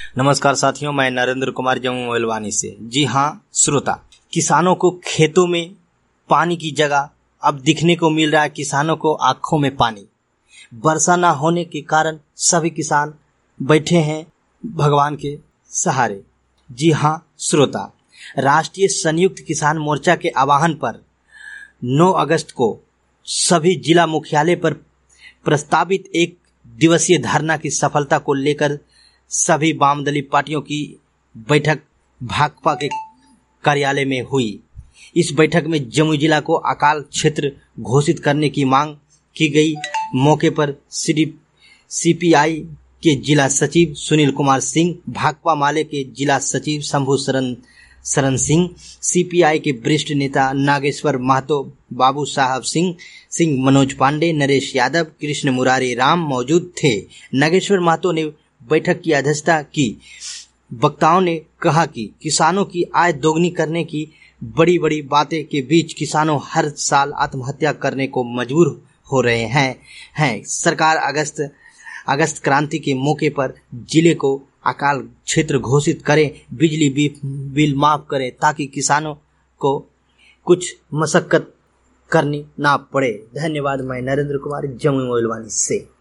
नमस्कार साथियों, मैं नरेंद्र कुमार जम्मू मोइलवानी से। जी हाँ श्रोता, किसानों को खेतों में पानी की जगह अब दिखने को मिल रहा है किसानों को आंखों में पानी। वर्षा न होने के कारण सभी किसान बैठे हैं भगवान के सहारे। जी हाँ श्रोता, राष्ट्रीय संयुक्त किसान मोर्चा के आह्वान पर 9 अगस्त को सभी जिला मुख्यालय पर प्रस्तावित 1 दिवसीय धरना की सफलता को लेकर सभी वामदलीय पार्टियों की बैठक भाकपा के कार्यालय में हुई। इस बैठक में जमुई जिला को अकाल क्षेत्र घोषित करने की मांग की गई। मौके पर सीपीआई के जिला सचिव सुनील कुमार सिंह, भाकपा माले के जिला सचिव शंभू शरण सिंह, सीपीआई के वरिष्ठ नेता नागेश्वर महतो, बाबू साहब सिंह, मनोज पांडे, नरेश यादव, कृष्ण मुरारी राम मौजूद थे। नागेश्वर महतो ने बैठक की अध्यक्षता की। वक्ताओं ने कहा कि किसानों की आय दोगुनी करने की बड़ी बड़ी बातें के बीच किसानों हर साल आत्महत्या करने को मजबूर हो रहे हैं। सरकार अगस्त क्रांति के मौके पर जिले को अकाल क्षेत्र घोषित करे, बिजली बिल माफ करे ताकि किसानों को कुछ मशक्कत करनी ना पड़े। धन्यवाद। मैं नरेंद्र कुमार जम्मू मोइलवानी से।